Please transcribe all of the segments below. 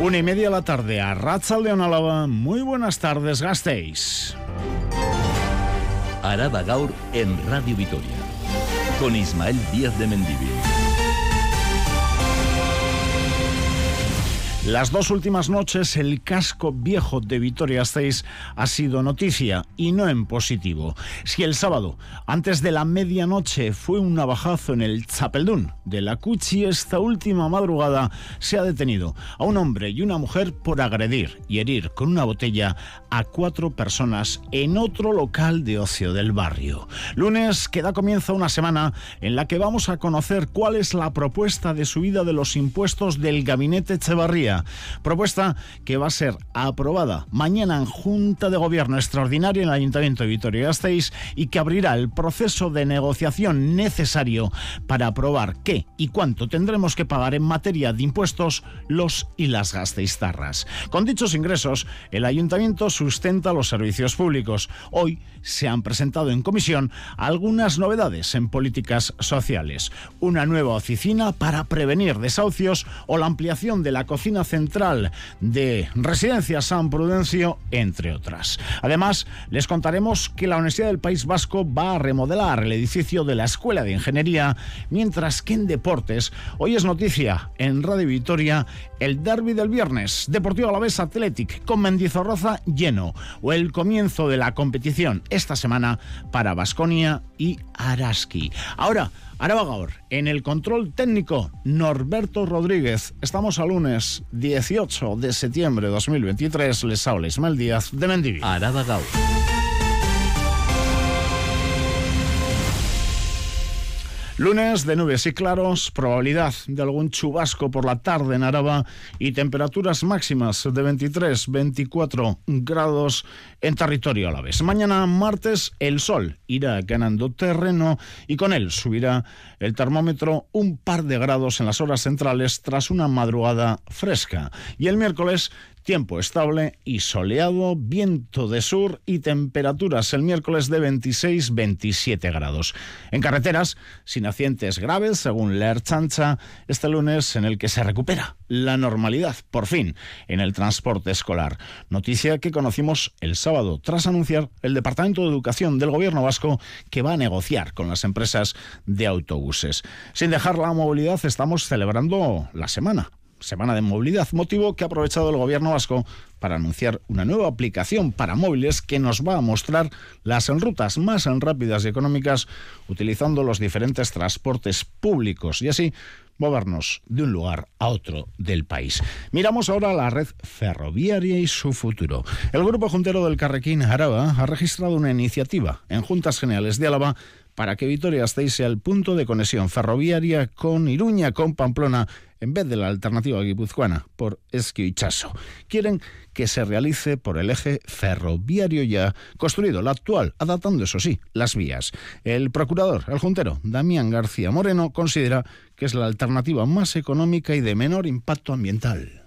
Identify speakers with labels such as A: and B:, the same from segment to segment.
A: 1:30 de la tarde, Arratsaldeon Álava. Muy buenas tardes, Gasteiz.
B: Araba Gaur en Radio Vitoria, con Ismael Díaz de Mendívil.
A: Las dos últimas noches el casco viejo de Vitoria-Gasteiz ha sido noticia, y no en positivo. Si el sábado, antes de la medianoche, fue un navajazo en el Txapeldún de la Cuchi, esta última madrugada se ha detenido a un hombre y una mujer por agredir y herir con una botella a 4 personas en otro local de ocio del barrio. Lunes que da comienzo a una semana en la que vamos a conocer cuál es la propuesta de subida de los impuestos del Gabinete Etxebarria. Propuesta que va a ser aprobada mañana en Junta de Gobierno Extraordinaria en el Ayuntamiento de Vitoria-Gasteiz y que abrirá el proceso de negociación necesario para aprobar qué y cuánto tendremos que pagar en materia de impuestos los y las gasteiztarras. Con dichos ingresos, el Ayuntamiento sustenta los servicios públicos. Hoy se han presentado en comisión algunas novedades en políticas sociales. Una nueva oficina para prevenir desahucios o la ampliación de la cocina central de Residencia San Prudencio, entre otras. Además, les contaremos que la Universidad del País Vasco va a remodelar el edificio de la Escuela de Ingeniería, mientras que en deportes, hoy es noticia en Radio Vitoria el derbi del viernes, Deportivo Alavés Athletic con Mendizorroza lleno, o el comienzo de la competición esta semana para Baskonia y Araski. Ahora, Araba Gaur, en el control técnico, Norberto Rodríguez. Estamos a lunes 18 de septiembre de 2023. Les habla Ismael Díaz de Mendívil.
B: Araba Gaur.
A: Lunes de nubes y claros, probabilidad de algún chubasco por la tarde en Araba y temperaturas máximas de 23-24 grados en territorio alavés. Mañana martes el sol irá ganando terreno y con él subirá el termómetro un par de grados en las horas centrales tras una madrugada fresca. Y el miércoles tiempo estable y soleado, viento de sur y temperaturas el miércoles de 26-27 grados. En carreteras, sin accidentes graves, según la Ertzaintza, este lunes en el que se recupera la normalidad, por fin, en el transporte escolar. Noticia que conocimos el sábado, tras anunciar el Departamento de Educación del Gobierno vasco que va a negociar con las empresas de autobuses. Sin dejar la movilidad, estamos celebrando la Semana de Movilidad, motivo que ha aprovechado el Gobierno vasco para anunciar una nueva aplicación para móviles que nos va a mostrar las rutas más rápidas y económicas utilizando los diferentes transportes públicos y así movernos de un lugar a otro del país. Miramos ahora la red ferroviaria y su futuro. El Grupo Juntero del Carrequín Araba ha registrado una iniciativa en Juntas Generales de Álava para que Vitoria-Gasteiz sea el punto de conexión ferroviaria con Iruña, con Pamplona, en vez de la alternativa guipuzcoana por Ezkio Itxaso. Quieren que se realice por el eje ferroviario ya construido, la actual, adaptando, eso sí, las vías. El procurador, el juntero, Damián García Moreno, considera que es la alternativa más económica y de menor impacto ambiental.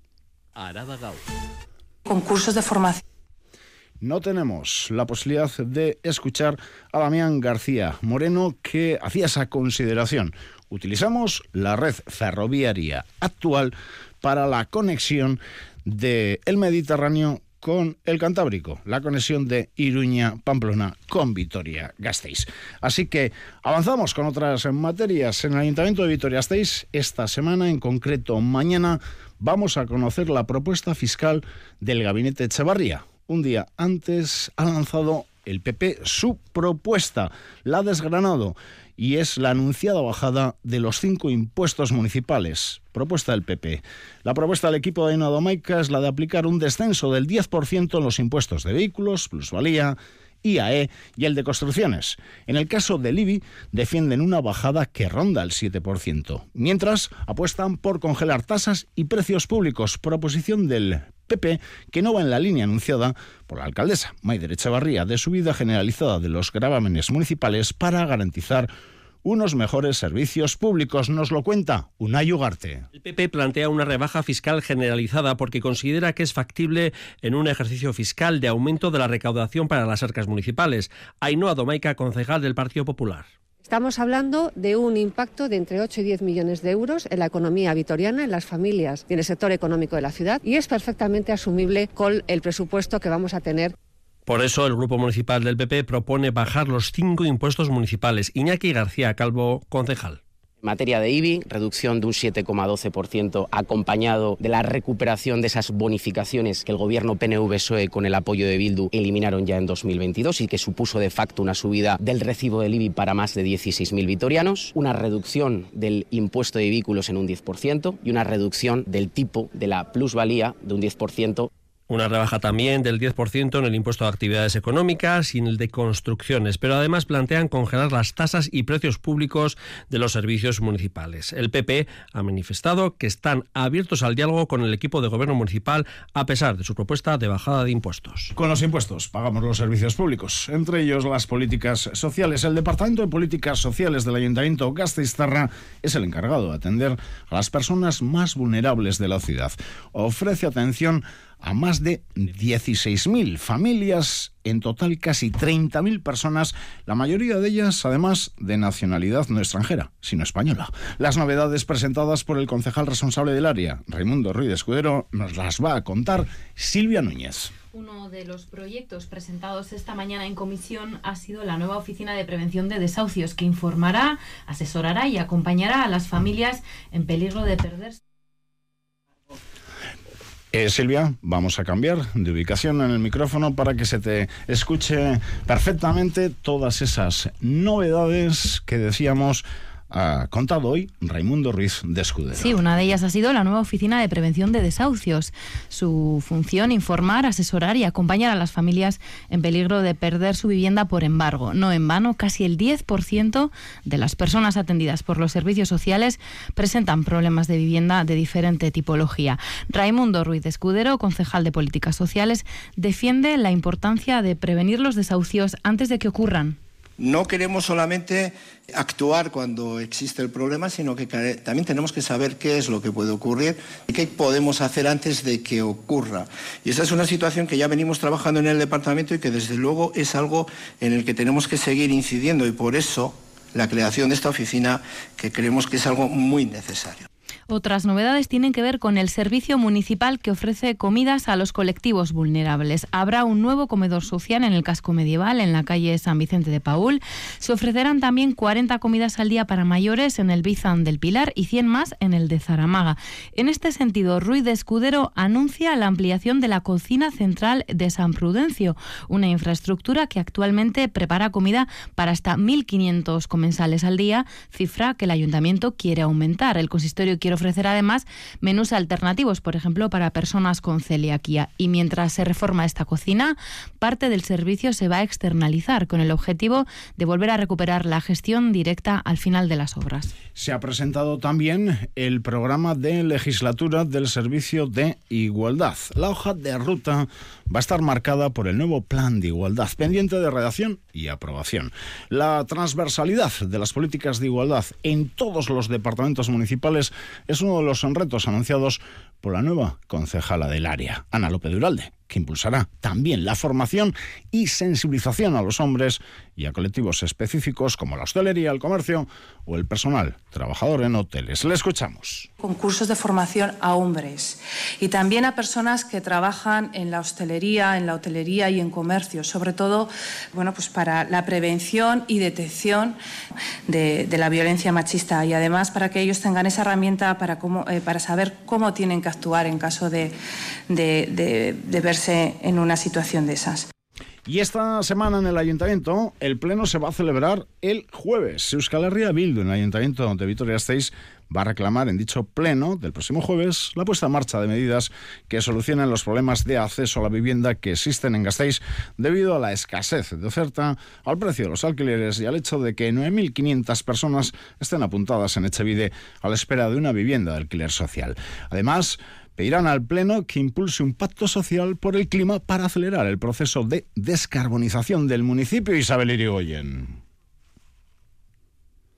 B: Araba Gaur.
C: Concursos de formación.
A: No tenemos la posibilidad de escuchar a Damián García Moreno, que hacía esa consideración. Utilizamos la red ferroviaria actual para la conexión del Mediterráneo con el Cantábrico, la conexión de Iruña-Pamplona con Vitoria-Gasteiz. Así que avanzamos con otras materias en el Ayuntamiento de Vitoria-Gasteiz. Esta semana, en concreto mañana, vamos a conocer la propuesta fiscal del Gabinete Etxebarria. Un día antes ha lanzado el PP su propuesta, la ha desgranado y es la anunciada bajada de los 5 impuestos municipales. Propuesta del PP. La propuesta del equipo de Aina Domaica es la de aplicar un descenso del 10% en los impuestos de vehículos, plusvalía, IAE y el de construcciones. En el caso del IBI defienden una bajada que ronda el 7%, mientras apuestan por congelar tasas y precios públicos, proposición del PP que no va en la línea anunciada por la alcaldesa Maider Etxebarria de subida generalizada de los gravámenes municipales para garantizar unos mejores servicios públicos. Nos lo cuenta Unai Ugarte.
D: El PP plantea una rebaja fiscal generalizada porque considera que es factible en un ejercicio fiscal de aumento de la recaudación para las arcas municipales. Ainhoa Domaica, concejal del Partido Popular.
E: Estamos hablando de un impacto de entre 8 y 10 millones de euros en la economía vitoriana, en las familias y en el sector económico de la ciudad, y es perfectamente asumible con el presupuesto que vamos a tener.
D: Por eso el Grupo Municipal del PP propone bajar los 5 impuestos municipales. Iñaki García Calvo, concejal.
F: En materia de IBI, reducción de un 7,12% acompañado de la recuperación de esas bonificaciones que el gobierno PNV-PSOE con el apoyo de Bildu eliminaron ya en 2022 y que supuso de facto una subida del recibo del IBI para más de 16.000 vitorianos, una reducción del impuesto de vehículos en un 10% y una reducción del tipo de la plusvalía de un 10%.
D: Una rebaja también del 10% en el impuesto de actividades económicas y en el de construcciones, pero además plantean congelar las tasas y precios públicos de los servicios municipales. El PP ha manifestado que están abiertos al diálogo con el equipo de gobierno municipal a pesar de su propuesta de bajada de impuestos.
A: Con los impuestos pagamos los servicios públicos, entre ellos las políticas sociales. El Departamento de Políticas Sociales del Ayuntamiento Gasteiztarra es el encargado de atender a las personas más vulnerables de la ciudad. Ofrece atención a más de 16.000 familias, en total casi 30.000 personas, la mayoría de ellas, además, de nacionalidad no extranjera, sino española. Las novedades presentadas por el concejal responsable del área, Raimundo Ruiz Escudero, nos las va a contar Silvia Núñez.
G: Uno de los proyectos presentados esta mañana en comisión ha sido la nueva Oficina de Prevención de Desahucios, que informará, asesorará y acompañará a las familias en peligro de perderse.
A: Silvia, vamos a cambiar de ubicación en el micrófono para que se te escuche perfectamente todas esas novedades que decíamos. Ha contado hoy Raimundo Ruiz de Escudero.
H: Sí, una de ellas ha sido la nueva Oficina de Prevención de Desahucios. Su función, informar, asesorar y acompañar a las familias en peligro de perder su vivienda por embargo. No en vano, casi el 10% de las personas atendidas por los servicios sociales presentan problemas de vivienda de diferente tipología. Raimundo Ruiz de Escudero, concejal de Políticas Sociales, defiende la importancia de prevenir los desahucios antes de que ocurran.
I: No queremos solamente actuar cuando existe el problema, sino que también tenemos que saber qué es lo que puede ocurrir y qué podemos hacer antes de que ocurra. Y esa es una situación que ya venimos trabajando en el departamento y que desde luego es algo en el que tenemos que seguir incidiendo, y por eso la creación de esta oficina, que creemos que es algo muy necesario.
H: Otras novedades tienen que ver con el servicio municipal que ofrece comidas a los colectivos vulnerables. Habrá un nuevo comedor social en el casco medieval, en la calle San Vicente de Paúl. Se ofrecerán también 40 comidas al día para mayores en el Bizán del Pilar y 100 más en el de Zaramaga. En este sentido, Ruiz de Escudero anuncia la ampliación de la cocina central de San Prudencio, una infraestructura que actualmente prepara comida para hasta 1.500 comensales al día, cifra que el ayuntamiento quiere aumentar. El consistorio quiere ofrecer además menús alternativos, por ejemplo, para personas con celiaquía. Y mientras se reforma esta cocina, parte del servicio se va a externalizar con el objetivo de volver a recuperar la gestión directa al final de las obras.
A: Se ha presentado también el programa de legislatura del Servicio de Igualdad. La hoja de ruta va a estar marcada por el nuevo Plan de Igualdad, pendiente de redacción y aprobación. La transversalidad de las políticas de igualdad en todos los departamentos municipales es uno de los retos anunciados por la nueva concejala del área, Ana López de Uralde, que impulsará también la formación y sensibilización a los hombres y a colectivos específicos como la hostelería, el comercio o el personal trabajador en hoteles. Le escuchamos.
C: Concursos de formación a hombres y también a personas que trabajan en la hostelería, en la hotelería y en comercio, sobre todo, pues para la prevención y detección de la violencia machista, y además para que ellos tengan esa herramienta para saber cómo tienen que actuar en caso de verse en una situación de esas.
A: Y esta semana en el Ayuntamiento, el Pleno se va a celebrar el jueves. Euskal Herria Bildu, en el Ayuntamiento de Vitoria-Gasteiz, va a reclamar en dicho Pleno del próximo jueves la puesta en marcha de medidas que solucionen los problemas de acceso a la vivienda que existen en Gasteiz debido a la escasez de oferta, al precio de los alquileres y al hecho de que 9.500 personas estén apuntadas en Etxebide a la espera de una vivienda de alquiler social. Además, pedirán al Pleno que impulse un pacto social por el clima para acelerar el proceso de descarbonización del municipio. Isabel Irigoyen.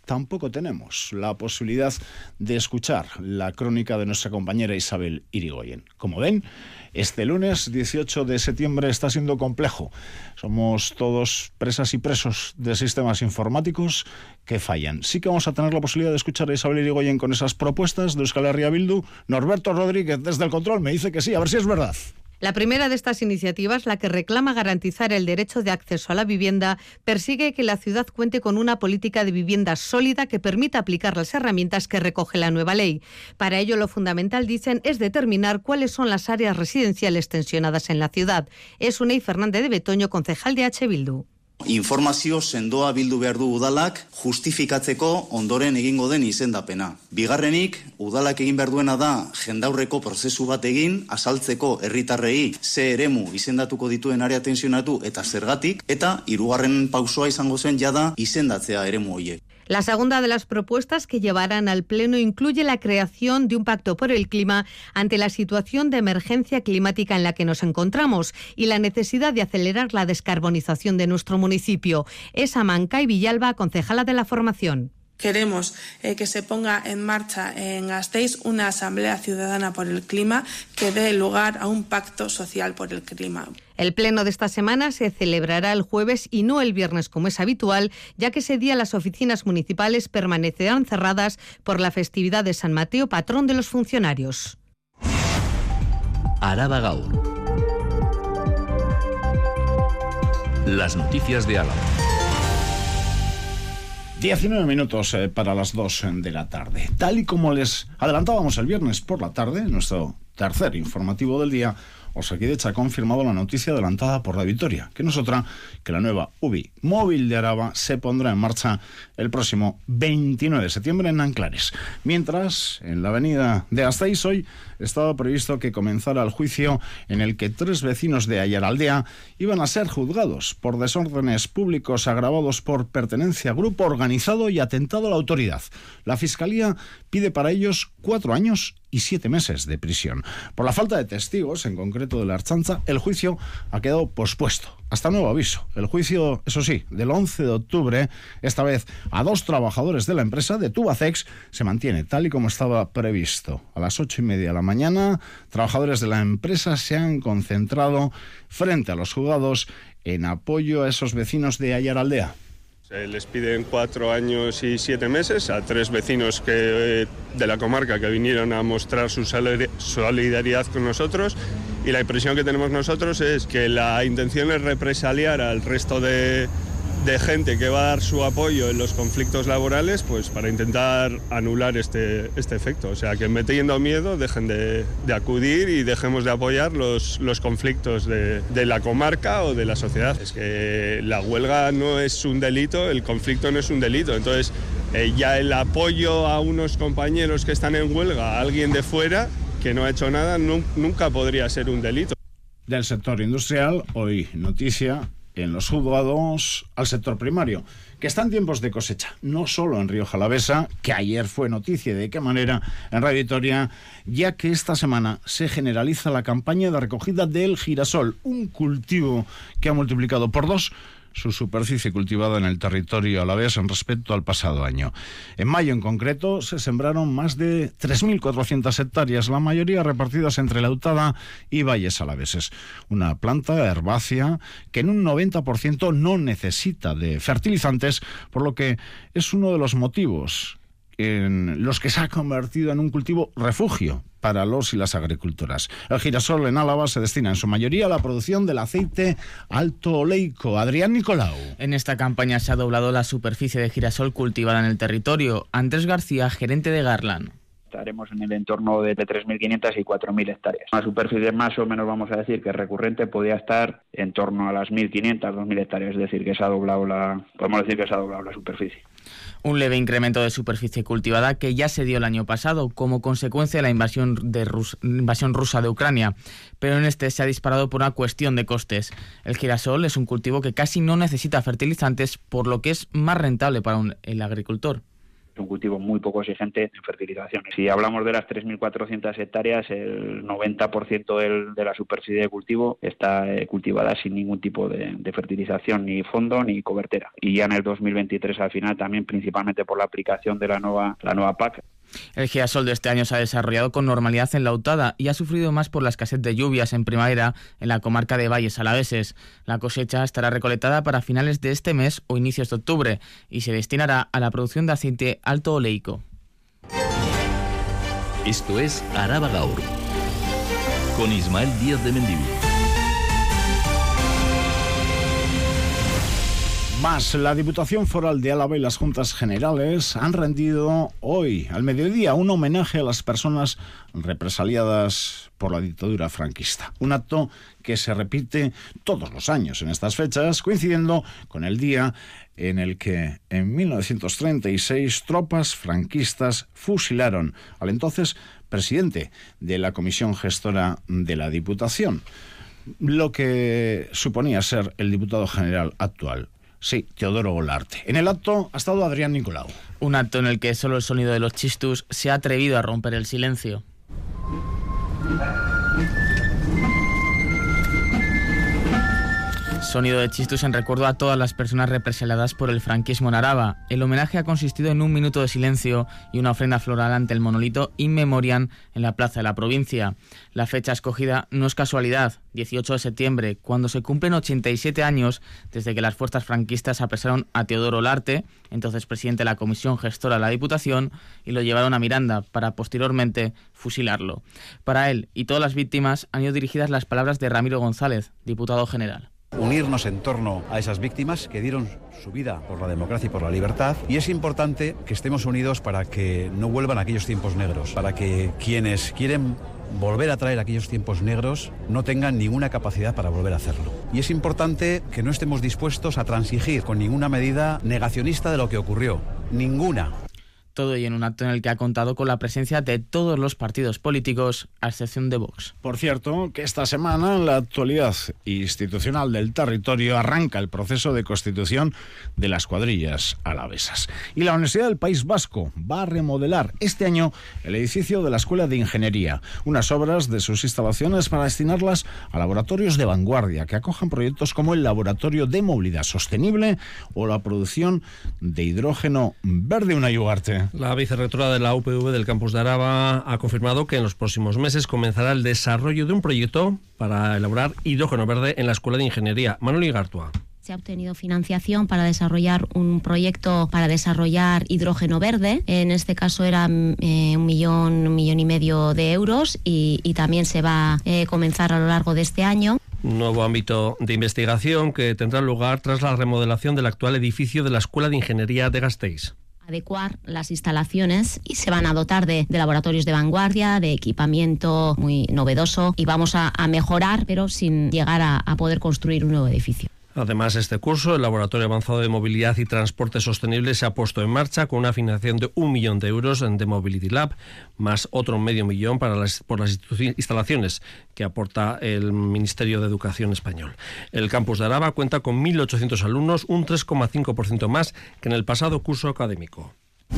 A: tampoco tenemos la posibilidad de escuchar la crónica de nuestra compañera Isabel Irigoyen. Como ven, este lunes 18 de septiembre está siendo complejo. Somos todos presas y presos de sistemas informáticos que fallan. Sí que vamos a tener la posibilidad de escuchar a Isabel Irigoyen con esas propuestas de Euskal Herria Bildu. Norberto Rodríguez, desde el control, me dice que sí, a ver si es verdad.
J: La primera de estas iniciativas, la que reclama garantizar el derecho de acceso a la vivienda, persigue que la ciudad cuente con una política de vivienda sólida que permita aplicar las herramientas que recoge la nueva ley. Para ello, lo fundamental, dicen, es determinar cuáles son las áreas residenciales tensionadas en la ciudad. Es Unai Fernández de Betoño, concejal de H. Bildu.
K: Informazio sendoa bildu behar du udalak justifikatzeko ondoren egingo den izendapena. Bigarrenik, udalak egin behar duena da jendaurreko prozesu bat egin, azaltzeko herritarrei ze eremu izendatuko dituen area tensionatu eta zergatik, eta hirugarren pausoa izango zen jada izendatzea eremu horiek.
J: La segunda de las propuestas que llevarán al Pleno incluye la creación de un pacto por el clima ante la situación de emergencia climática en la que nos encontramos y la necesidad de acelerar la descarbonización de nuestro municipio. Es Amancay Villalba, concejala de la formación.
L: Queremos que se ponga en marcha en Gasteiz una asamblea ciudadana por el clima que dé lugar a un pacto social por el clima.
J: El pleno de esta semana se celebrará el jueves y no el viernes como es habitual, ya que ese día las oficinas municipales permanecerán cerradas por la festividad de San Mateo, patrón de los funcionarios.
B: Araba Gaur. Las noticias de Álava.
A: 19 minutos para las 2 de la tarde. Tal y como les adelantábamos el viernes por la tarde, nuestro tercer informativo del día, Osakidecha ha confirmado la noticia adelantada por Radio Vitoria, que no es otra que la nueva UBI móvil de Araba se pondrá en marcha el próximo 29 de septiembre en Nanclares. Mientras, en la avenida de Gasteiz hoy estaba previsto que comenzara el juicio en el que 3 vecinos de Aiaraldea iban a ser juzgados por desórdenes públicos agravados por pertenencia a grupo organizado y atentado a la autoridad. La Fiscalía pide para ellos 4 años y 7 meses de prisión. Por la falta de testigos, en concreto de la Ertzaintza, el juicio ha quedado pospuesto. Hasta nuevo aviso. El juicio, eso sí, del 11 de octubre, esta vez a 2 trabajadores de la empresa, de Tubacex, se mantiene tal y como estaba previsto. A las 8:30 de la mañana, trabajadores de la empresa se han concentrado frente a los juzgados en apoyo a esos vecinos de Aiaraldea.
M: Se les piden 4 años y 7 meses a 3 vecinos de la comarca que vinieron a mostrar su solidaridad con nosotros, y la impresión que tenemos nosotros es que la intención es represaliar al resto de gente que va a dar su apoyo en los conflictos laborales, pues para intentar anular este efecto. O sea, que metiendo miedo dejen de acudir y dejemos de apoyar los conflictos de la comarca o de la sociedad. Es que la huelga no es un delito, el conflicto no es un delito. Entonces, ya el apoyo a unos compañeros que están en huelga, a alguien de fuera que no ha hecho nada, nunca podría ser un delito.
A: Del sector industrial, hoy noticia en los juzgados al sector primario, que está en tiempos de cosecha, no solo en Rioja Alavesa, que ayer fue noticia de qué manera en Radio Vitoria, ya que esta semana se generaliza la campaña de recogida del girasol, un cultivo que ha multiplicado por 2 su superficie cultivada en el territorio alavés en respecto al pasado año. En mayo, en concreto, se sembraron más de 3.400 hectáreas, la mayoría repartidas entre Lautada y valles alaveses. Una planta herbácea que en un 90% no necesita de fertilizantes, por lo que es uno de los motivos en los que se ha convertido en un cultivo refugio para los y las agricultoras. El girasol en Álava se destina en su mayoría a la producción del aceite alto oleico. Adrián Nicolau.
N: En esta campaña se ha doblado la superficie de girasol cultivada en el territorio. Andrés García, gerente de Garland.
O: Estaremos en el entorno de 3.500 y 4.000 hectáreas. La superficie más o menos, vamos a decir, que recurrente podía estar en torno a las 1.500, 2.000 hectáreas, es decir, que se ha doblado podemos decir que se ha doblado la superficie.
N: Un leve incremento de superficie cultivada que ya se dio el año pasado como consecuencia de la invasión rusa de Ucrania, pero en este se ha disparado por una cuestión de costes. El girasol es un cultivo que casi no necesita fertilizantes, por lo que es más rentable para el agricultor.
O: Es un cultivo muy poco exigente en fertilización. Si hablamos de las 3.400 hectáreas, el 90% de la superficie de cultivo está cultivada sin ningún tipo de fertilización, ni fondo ni cobertera. Y ya en el 2023 al final también principalmente por la aplicación de la nueva PAC.
N: El girasol de este año se ha desarrollado con normalidad en la Lautada y ha sufrido más por la escasez de lluvias en primavera en la comarca de Valles Alaveses. La cosecha estará recolectada para finales de este mes o inicios de octubre y se destinará a la producción de aceite alto oleico.
B: Esto es Araba Gaur, con Ismael Díaz de Mendivil.
A: Más, la Diputación Foral de Álava y las Juntas Generales han rendido hoy, al mediodía, un homenaje a las personas represaliadas por la dictadura franquista. Un acto que se repite todos los años en estas fechas, coincidiendo con el día en el que, en 1936, tropas franquistas fusilaron al entonces presidente de la Comisión Gestora de la Diputación, lo que suponía ser el diputado general actual. Sí, Teodoro Olarte. En el acto ha estado Adrián Nicolau.
N: Un acto en el que solo el sonido de los chistus se ha atrevido a romper el silencio. Sonido de chistus en recuerdo a todas las personas represaliadas por el franquismo en Araba. El homenaje ha consistido en un minuto de silencio y una ofrenda floral ante el monolito In Memoriam en la plaza de la provincia. La fecha escogida no es casualidad, 18 de septiembre, cuando se cumplen 87 años desde que las fuerzas franquistas apresaron a Teodoro Olarte, entonces presidente de la Comisión Gestora de la Diputación, y lo llevaron a Miranda para posteriormente fusilarlo. Para él y todas las víctimas han ido dirigidas las palabras de Ramiro González, diputado general.
P: Unirnos en torno a esas víctimas que dieron su vida por la democracia y por la libertad, y es importante que estemos unidos para que no vuelvan aquellos tiempos negros, para que quienes quieren volver a traer aquellos tiempos negros no tengan ninguna capacidad para volver a hacerlo. Y es importante que no estemos dispuestos a transigir con ninguna medida negacionista de lo que ocurrió, ninguna.
N: Todo ello en un acto en el que ha contado con la presencia de todos los partidos políticos, a excepción de Vox.
A: Por cierto, que esta semana en la actualidad institucional del territorio arranca el proceso de constitución de las cuadrillas alavesas. Y la Universidad del País Vasco va a remodelar este año el edificio de la Escuela de Ingeniería, unas obras de sus instalaciones para destinarlas a laboratorios de vanguardia que acojan proyectos como el Laboratorio de Movilidad Sostenible o la producción de hidrógeno verde. Una Ugarte.
D: La vicerrectora de la UPV del campus de Araba ha confirmado que en los próximos meses comenzará el desarrollo de un proyecto para elaborar hidrógeno verde en la Escuela de Ingeniería. Manuel Igartua.
Q: Se ha obtenido financiación para desarrollar un proyecto para desarrollar hidrógeno verde. En este caso era 1 millón y medio de euros y también se va a comenzar a lo largo de este año.
D: Un nuevo ámbito de investigación que tendrá lugar tras la remodelación del actual edificio de la Escuela de Ingeniería de Gasteiz.
Q: Adecuar las instalaciones y se van a dotar de laboratorios de vanguardia, de equipamiento muy novedoso y vamos a mejorar, pero sin llegar a poder construir un nuevo edificio.
D: Además, este curso, el Laboratorio Avanzado de Movilidad y Transporte Sostenible, se ha puesto en marcha con una financiación de 1 millón de euros en The Mobility Lab, más otro medio millón por las instalaciones que aporta el Ministerio de Educación español. El campus de Araba cuenta con 1.800 alumnos, un 3,5% más que en el pasado curso académico.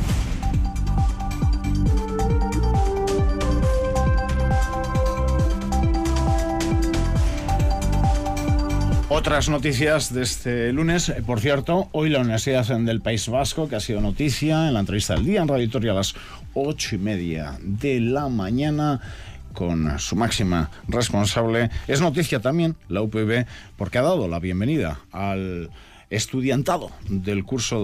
A: Otras noticias de este lunes, por cierto, hoy la Universidad del País Vasco, que ha sido noticia en la entrevista del día en Radio Vitoria a las 8:30 de la mañana, con su máxima responsable. Es noticia también la UPV porque ha dado la bienvenida al estudiantado del curso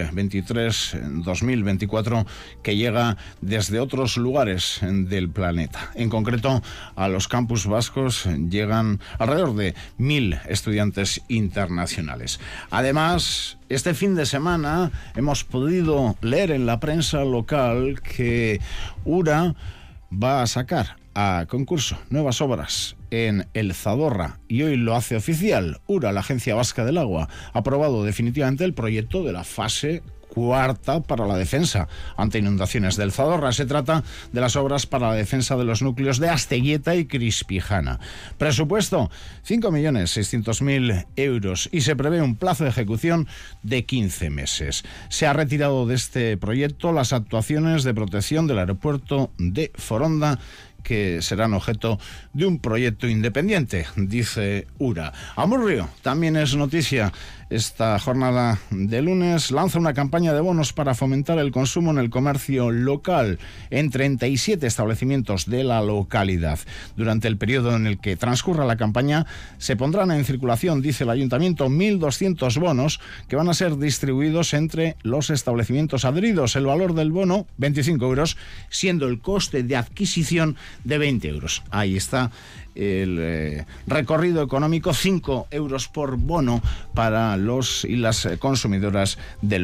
A: 2023-2024 que llega desde otros lugares del planeta. En concreto, a los campus vascos llegan alrededor de 1.000 estudiantes internacionales. Además, este fin de semana hemos podido leer en la prensa local que URA va a sacar a concurso nuevas obras en el Zadorra y hoy lo hace oficial. URA, la Agencia Vasca del Agua, ha aprobado definitivamente el proyecto de la fase cuarta para la defensa ante inundaciones del Zadorra. Se trata de las obras para la defensa de los núcleos de Asteguieta y Crispijana. Presupuesto 5.600.000 euros y se prevé un plazo de ejecución de 15 meses. Se ha retirado de este proyecto las actuaciones de protección del aeropuerto de Foronda, que serán objeto de un proyecto independiente, dice URA. Amurrio también es noticia. Esta jornada de lunes lanza una campaña de bonos para fomentar el consumo en el comercio local en 37 establecimientos de la localidad. Durante el periodo en el que transcurra la campaña se pondrán en circulación, dice el ayuntamiento, 1.200 bonos que van a ser distribuidos entre los establecimientos adheridos. El valor del bono, 25 euros, siendo el coste de adquisición de 20 euros. Ahí está el recorrido económico, 5 euros por bono para los y las consumidoras de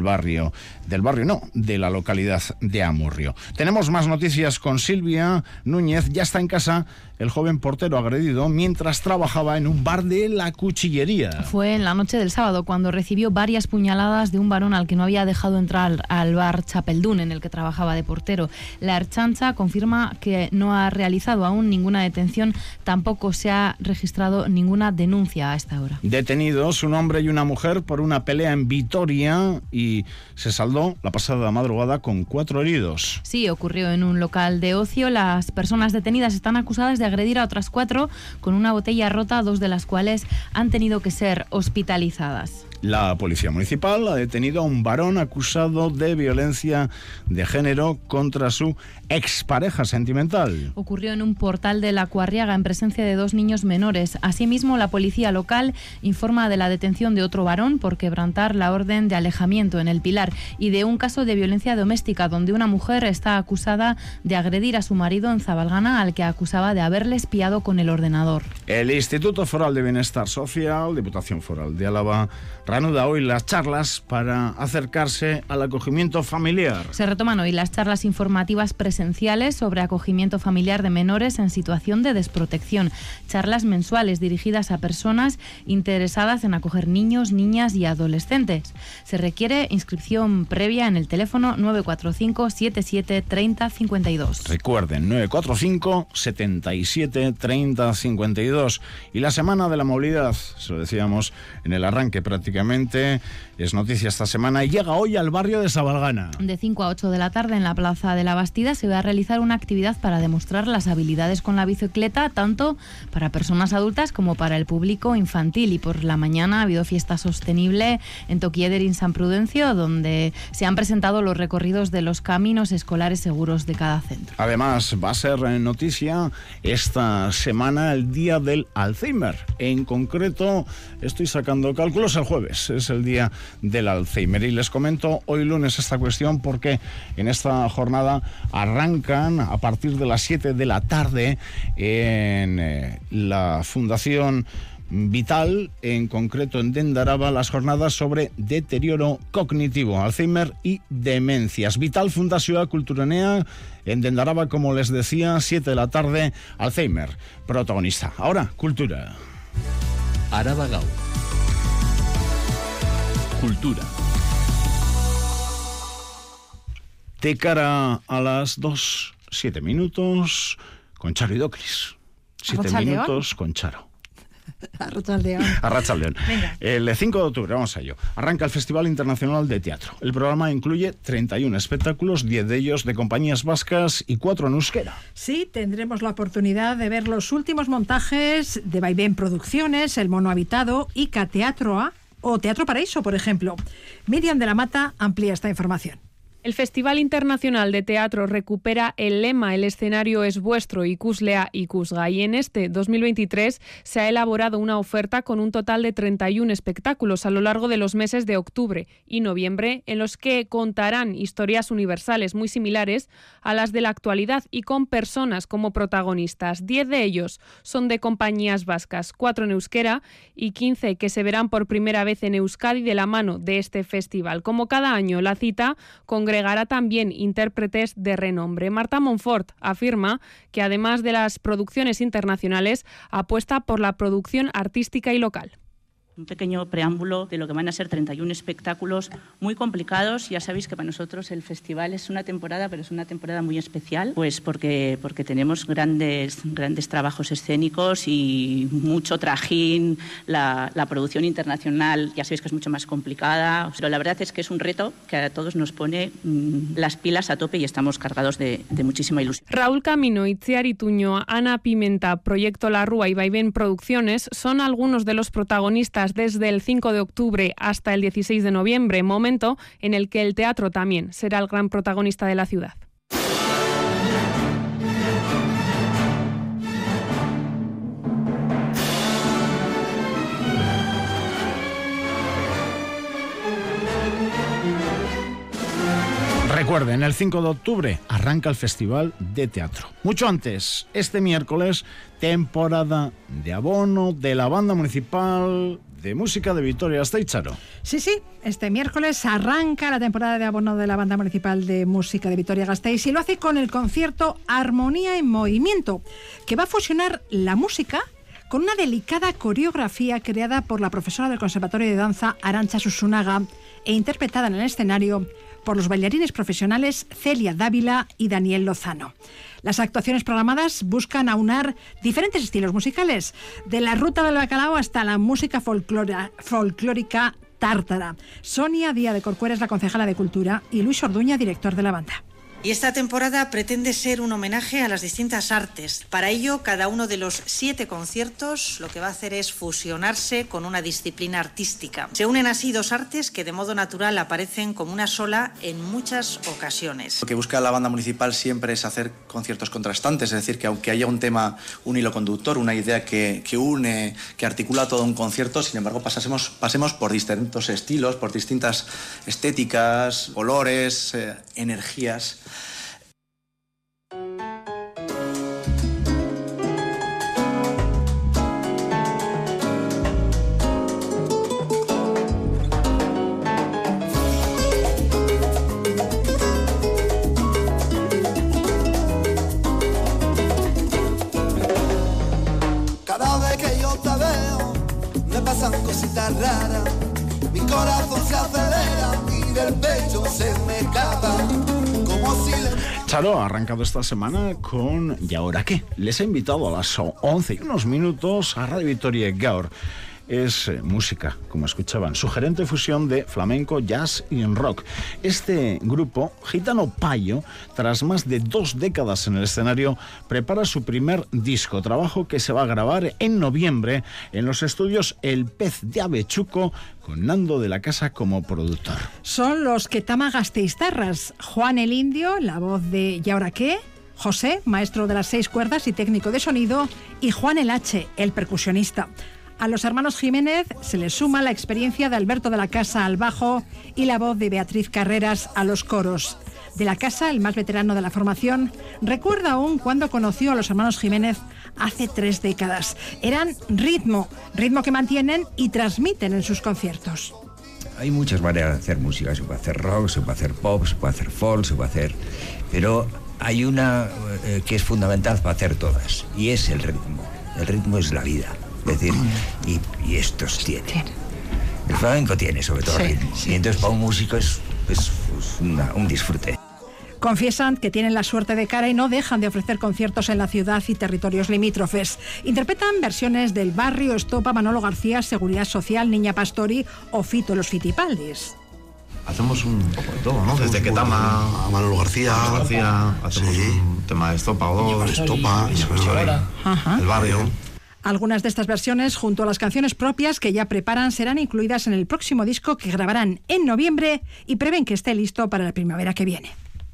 A: la localidad de Amurrio. Tenemos más noticias con Silvia Núñez. Ya está en casa el joven portero agredido mientras trabajaba en un bar de La Cuchillería.
H: Fue en la noche del sábado cuando recibió varias puñaladas de un varón al que no había dejado entrar al bar Chapeldún, en el que trabajaba de portero. La Ertzaintza confirma que no ha realizado aún ninguna detención, tampoco se ha registrado ninguna denuncia a esta hora.
A: Detenidos un hombre y una mujer por una pelea en Vitoria y se saldó la pasada madrugada con 4 heridos.
H: Sí, ocurrió en un local de ocio. Las personas detenidas están acusadas de agredir a otras 4 con una botella rota, 2 de las cuales han tenido que ser hospitalizadas.
A: La policía municipal ha detenido a un varón acusado de violencia de género contra su expareja sentimental.
H: Ocurrió en un portal de La Cuarriaga en presencia de 2 niños menores. Asimismo, la policía local informa de la detención de otro varón por quebrantar la orden de alejamiento en El Pilar y de un caso de violencia doméstica donde una mujer está acusada de agredir a su marido en Zabalgana, al que acusaba de haberle espiado con el ordenador.
A: El Instituto Foral de Bienestar Social, Diputación Foral de Álava, reanuda hoy las charlas para acercarse al acogimiento familiar.
H: Se retoman hoy las charlas informativas presenciales sobre acogimiento familiar de menores en situación de desprotección. Charlas mensuales dirigidas a personas interesadas en acoger niños, niñas y adolescentes. Se requiere inscripción previa en el teléfono 945 77 30 52.
A: Recuerden, 945 77 30 52. Y la Semana de la Movilidad, se lo decíamos en el arranque prácticamente, es noticia esta semana y llega hoy al barrio de Zabalgana.
H: De 5 a 8 de la tarde en la Plaza de la Bastida se va a realizar una actividad para demostrar las habilidades con la bicicleta, tanto para personas adultas como para el público infantil. Y por la mañana ha habido fiesta sostenible en Tokiederin San Prudencio, donde se han presentado los recorridos de los caminos escolares seguros de cada centro.
A: Además, va a ser noticia esta semana el Día del Alzheimer. En concreto, estoy sacando cálculos, el jueves es el Día del Alzheimer. Y les comento hoy lunes esta cuestión porque en esta jornada arrancan a partir de las 7 de la tarde en la Fundación Vital, en concreto en Dendaraba, las jornadas sobre deterioro cognitivo, Alzheimer y demencias. Vital Fundazioa Kulturenea en Dendaraba, como les decía, 7 de la tarde, Alzheimer, protagonista. Ahora, cultura.
B: Araba Gau. Cultura.
A: De cara a las 2, 7 minutos, con Charo y Docris. 7 minutos con Charo. Arratsaldeon. El 5 de octubre, vamos a ello, arranca el Festival Internacional de Teatro. El programa incluye 31 espectáculos, 10 de ellos de compañías vascas y 4 en euskera.
R: Sí, tendremos la oportunidad de ver los últimos montajes de Vaivén Producciones, El Mono Habitado y Cateatroa o Teatro Paraíso, por ejemplo. Miriam de la Mata amplía esta información.
S: El Festival Internacional de Teatro recupera el lema "El escenario es vuestro, ikuslea ikusgai", y en este 2023 se ha elaborado una oferta con un total de 31 espectáculos a lo largo de los meses de octubre y noviembre, en los que contarán historias universales muy similares a las de la actualidad y con personas como protagonistas. 10 de ellos son de compañías vascas, 4 en euskera y 15 que se verán por primera vez en Euskadi de la mano de este festival. Como cada año, la cita congregará también intérpretes de renombre. Marta Monfort afirma que además de las producciones internacionales apuesta por la producción artística y local.
T: Un pequeño preámbulo de lo que van a ser 31 espectáculos muy complicados. Ya sabéis que para nosotros el festival es una temporada, pero es una temporada muy especial, pues porque tenemos grandes trabajos escénicos y mucho trajín. La producción internacional ya sabéis que es mucho más complicada, pero la verdad es que es un reto que a todos nos pone las pilas a tope y estamos cargados de muchísima ilusión.
S: Raúl Camino, Itziar Ituño, Ana Pimenta, Proyecto La Rúa y Vaivén Producciones son algunos de los protagonistas desde el 5 de octubre hasta el 16 de noviembre, momento en el que el teatro también será el gran protagonista de la ciudad.
A: Recuerden, el 5 de octubre arranca el Festival de Teatro. Mucho antes, este miércoles, temporada de abono de la Banda Municipal de Música de Vitoria-Gasteiz, Charo.
R: Sí, este miércoles arranca la temporada de abono de la Banda Municipal de Música de Vitoria-Gasteiz y lo hace con el concierto Armonía en Movimiento, que va a fusionar la música con una delicada coreografía creada por la profesora del Conservatorio de Danza Arantxa Susunaga e interpretada en el escenario por los bailarines profesionales Celia Dávila y Daniel Lozano. Las actuaciones programadas buscan aunar diferentes estilos musicales, de la ruta del bacalao hasta la música folclórica tártara. Sonia Díaz de Corcuera es la concejala de Cultura y Luis Orduña, director de la banda.
U: Y esta temporada pretende ser un homenaje a las distintas artes. Para ello, cada uno de los 7 conciertos lo que va a hacer es fusionarse con una disciplina artística. Se unen así 2 artes que de modo natural aparecen como una sola en muchas ocasiones.
V: Lo que busca la banda municipal siempre es hacer conciertos contrastantes, es decir, que aunque haya un tema, un hilo conductor, una idea que une, que articula todo un concierto, sin embargo pasemos por distintos estilos, por distintas estéticas, colores, energías.
W: Cada vez que yo te veo, me pasan cositas raras. Mi corazón se acelera y del pecho se me escapa.
A: Charo ha arrancado esta semana con ¿Y ahora qué? Les he invitado a las 11 y unos minutos a Radio Vitoria Gaur. Es música, como escuchaban, sugerente fusión de flamenco, jazz y rock. Este grupo, Gitano Payo, tras más de 2 décadas en el escenario, prepara su primer disco, trabajo que se va a grabar en noviembre en los estudios El Pez de Avechuco, con Nando de la Casa como productor.
R: Son los Ketama Gasteiztarras, Juan el Indio, la voz de ¿Y ahora qué?, José, maestro de las 6 cuerdas y técnico de sonido, y Juan el H, el percusionista. A los hermanos Jiménez se les suma la experiencia de Alberto de la Casa al bajo y la voz de Beatriz Carreras a los coros. De la Casa, el más veterano de la formación, recuerda aún cuando conoció a los hermanos Jiménez hace 3 décadas. Eran ritmo que mantienen y transmiten en sus conciertos.
X: Hay muchas maneras de hacer música, se puede hacer rock, se puede hacer pop, se puede hacer folk, se puede hacer... Pero hay una que es fundamental para hacer todas, y es el ritmo. El ritmo es la vida. Es decir, y estos tienen. El flamenco tiene sobre todo ritmo. Sí. Y entonces para un músico es un disfrute.
R: Confiesan que tienen la suerte de cara y no dejan de ofrecer conciertos en la ciudad y territorios limítrofes. Interpretan versiones del Barrio, Estopa, Manolo García, Seguridad Social, Niña Pastori o Fito los Fitipaldis.
Y: Hacemos un poco de todo, ¿no? Desde Ketama a Manolo García, hacemos un tema de Estopa o 2, Estopa, el Barrio.
R: Algunas de estas versiones, junto a las canciones propias que ya preparan, serán incluidas en el próximo disco que grabarán en noviembre y prevén que esté listo para la primavera que viene.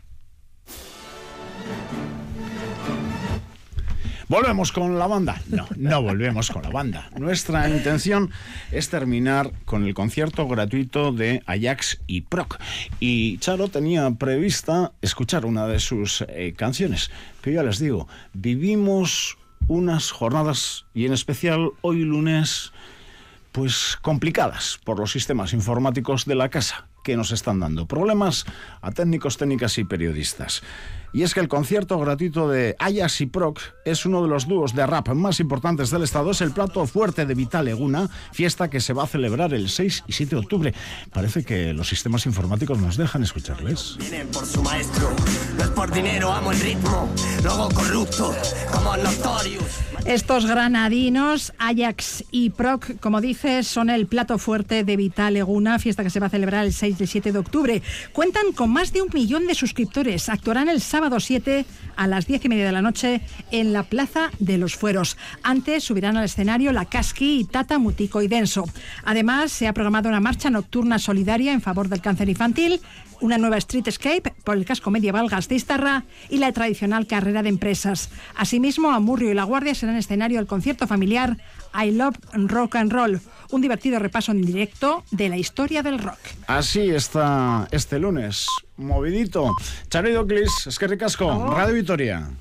A: ¿Volvemos con la banda? No volvemos con la banda. Nuestra intención es terminar con el concierto gratuito de Ajax y Proc. Y Charo tenía prevista escuchar una de sus canciones. Pero ya les digo, vivimos unas jornadas, y en especial hoy lunes, pues complicadas por los sistemas informáticos de la casa. que nos están dando problemas a técnicos, técnicas y periodistas. Y es que el concierto gratuito de Ajax y Proc es uno de los dúos de rap más importantes del estado. Es el plato fuerte de Vital Eguna, fiesta que se va a celebrar el 6 y 7 de octubre. Parece que los sistemas informáticos nos dejan escucharles.
C: Vienen por su maestro, no es por dinero, amo el ritmo, luego corrupto, como Notorious.
R: Estos granadinos, Ajax y Proc, como dices, son el plato fuerte de Vital Eguna, fiesta que se va a celebrar el 6 y 7 de octubre. Cuentan con más de 1 millón de suscriptores. Actuarán el sábado 7 a las 10:30 de la noche en la Plaza de los Fueros. Antes subirán al escenario La Casqui y Tata, Mutico y Denso. Además, se ha programado una marcha nocturna solidaria en favor del cáncer infantil, una nueva Streetscape por el casco medieval Gasteiztarra y la tradicional carrera de empresas. Asimismo, Amurrio y La Guardia serán escenario del concierto familiar I Love Rock and Roll, un divertido repaso en directo de la historia del rock.
A: Así está este lunes, movidito. Txaridoklis, eskerrik asko, Radio Vitoria.